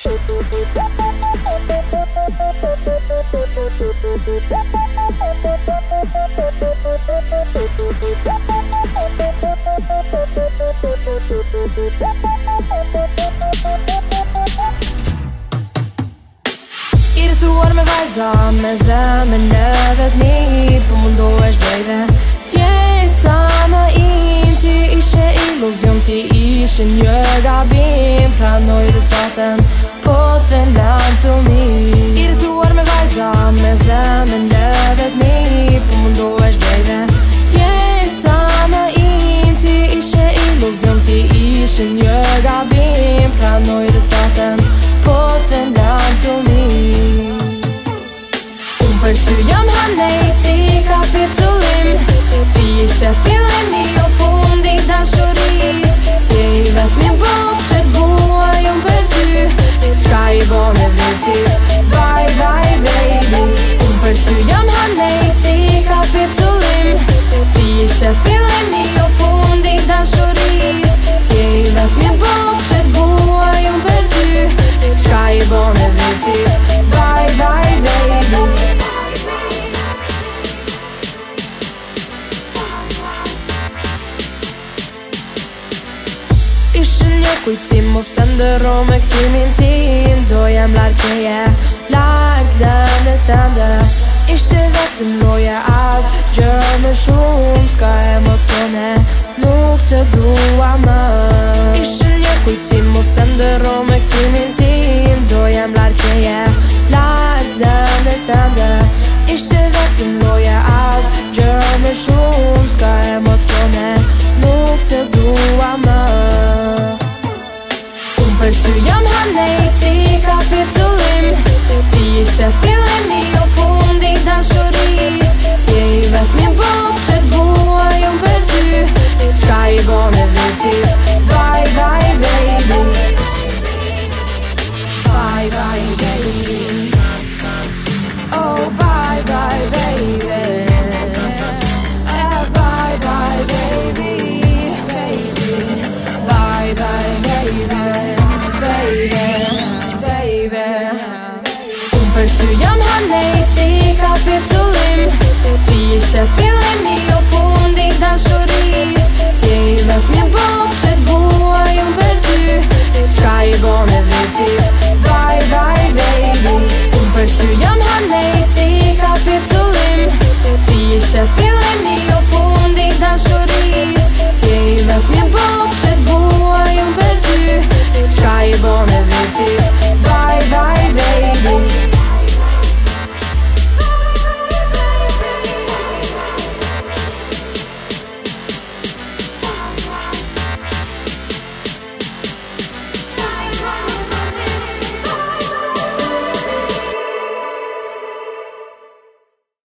Irrituar me vajza me zemën në vetëmi, po mundohesh baby. Tje sa më in, ti ishe iluzion, ti ishe një gabim. Pranoj dhe s'faten, po të lan të mi. Irrituar me vajza me zemën në vetëmi, po mundohesh baby. Tje sa më in, ti ishe iluzion, ti ishe një gabim. Pranoj dhe s'faten, po të lan të mi. Për ty jam hanej si kapitulim, ti ishe fillimi o fundi dashuris. Si i vet një bot që t'bua jom për ty, qka i bone vitit, bye bye baby. Për ty jam hanej si kapitulim, ti ishe fillimi o fundi dashuris. Si i vet një bot që t'bua jom për ty, qka i bone vitit, bye bye baby. Ishë një kujtim, mos e ndërro me këthimin tim. Do jem lartë se je, lartë zemrës tënde. Ishte vetëm loja as, gjë më shumë, s'ka emocione, nuk të dua më. Ishë një kujtim, mos e ndërro me këthimin tim. Do jem lartë se je, lartë zemrës tënde. Ishte vetëm loja as, gjë më shumë, s'ka emocione, nuk të dua më. Për ty jam hanej si kapitulim, ti ishe fillimi o fundi dashuris. Si i vet një bot që t'bua jom për ty, qka i bone vitit, bye bye baby. Bye bye baby. Oh bye bye baby. Bye bye baby. Bye bye baby. Për ty jam hanej si kapitulim, ti ishe fillimi o fundi dashuris. Si i vet një bot që t'bua jom për ty, qka i bone vitit,